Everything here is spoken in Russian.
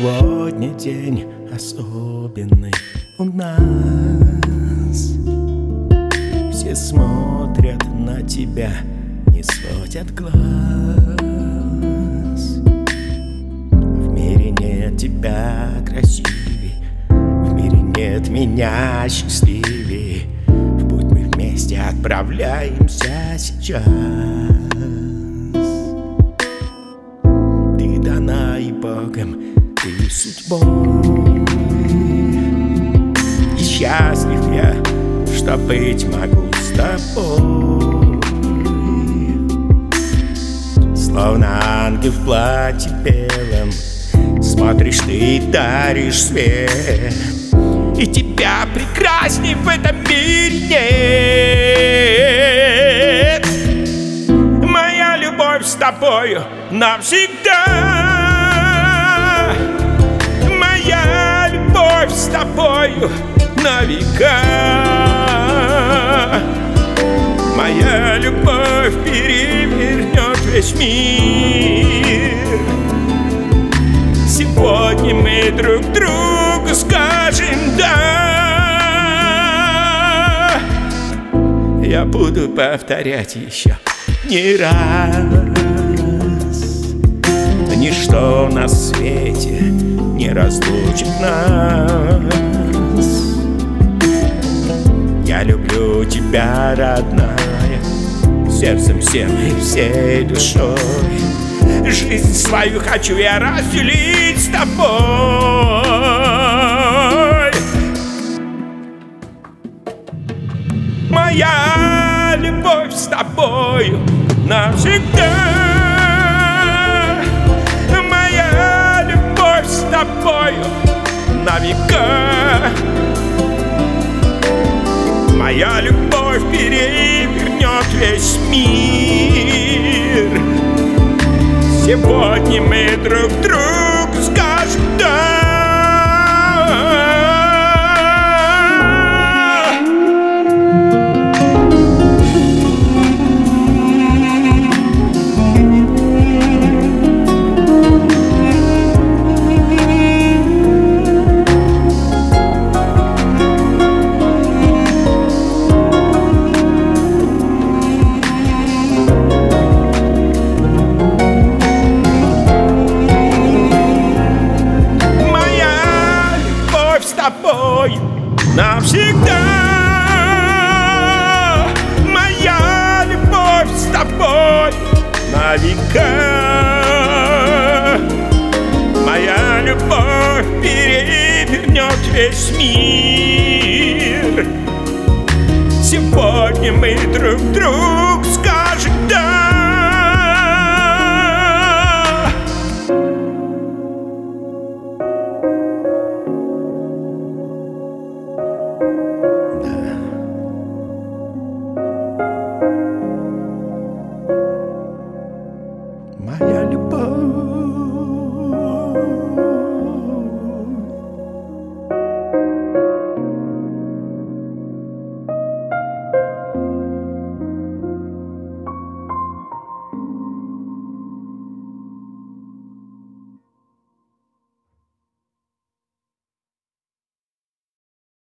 Сегодня день особенный у нас. Все смотрят на тебя, не сводят глаз. В мире нет тебя красивей, в мире нет меня счастливей. В путь мы вместе отправляемся сейчас. Ты дана и Богом, ты судьбой. И счастлив я, что быть могу с тобой. Словно ангел в платье белом, смотришь ты и даришь свет. И тебя прекрасней в этом мире нет. Моя любовь с тобою навсегда. Моя любовь с тобою на века. Моя любовь перевернет весь мир. Сегодня мы друг другу скажем «да». Я буду повторять еще не раз. Ничто на свете не разлучит нас. Я люблю тебя, родная, сердцем всем и всей душой. Жизнь свою хочу я разделить с тобой. Моя любовь с тобою навсегда. Моя любовь с тобою на века. Моя любовь перевернет весь мир. Сегодня мы друг другу скажем «да». Навсегда. Моя любовь с тобой на века. Моя любовь перевернет весь мир. Сегодня мы друг другу